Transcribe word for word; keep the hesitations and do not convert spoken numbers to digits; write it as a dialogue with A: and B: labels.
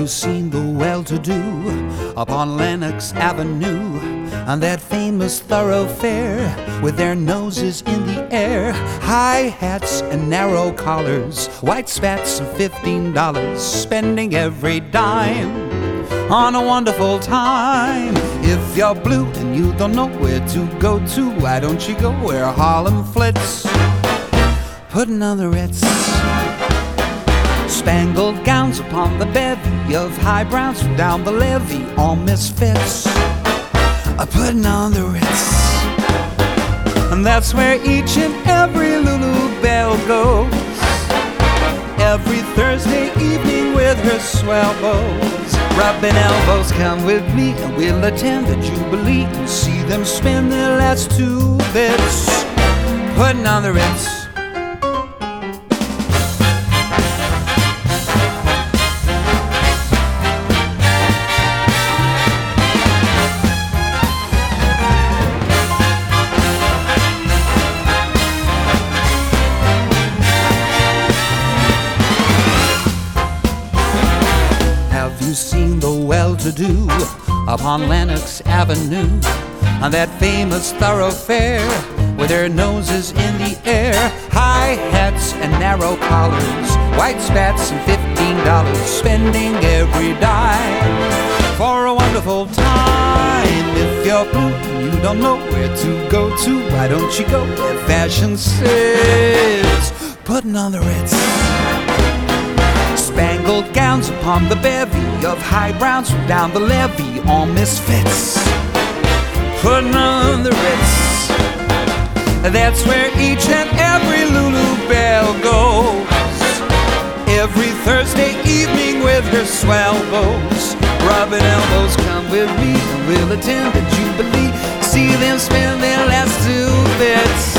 A: you seen the well-to-do upon Lenox Avenue, on that famous thoroughfare with their noses in the air, high hats and narrow collars, white spats and fifteen dollars, spending every dime on a wonderful time? If you're blue and you don't know where to go to, why don't you go where Harlem flits, putting on the Ritz? Spangled gowns upon the bevy of high browns from down the levee, all misfits, a putting on the Ritz. And that's where each and every Lulu Belle goes every Thursday evening with her swell bows, rubbing elbows. Come with me and we'll attend the Jubilee and see them spend their last two bits, putting on the Ritz. Have you seen the well-to-do upon Lenox Avenue, on that famous thoroughfare with their noses in the air, high hats and narrow collars, white spats and fifteen dollars, spending every dime for a wonderful time? If you're blue and you don't know where to go to, why don't you go where fashion sits, putting on the Ritz? Spangled gowns upon the bevy of high browns from down the levee, all misfits, putting on the Ritz. That's where each and every Lulu Belle goes every Thursday evening with her swell bows, rubbing elbows. Come with me and we'll attend the Jubilee, see them spend their last two bits,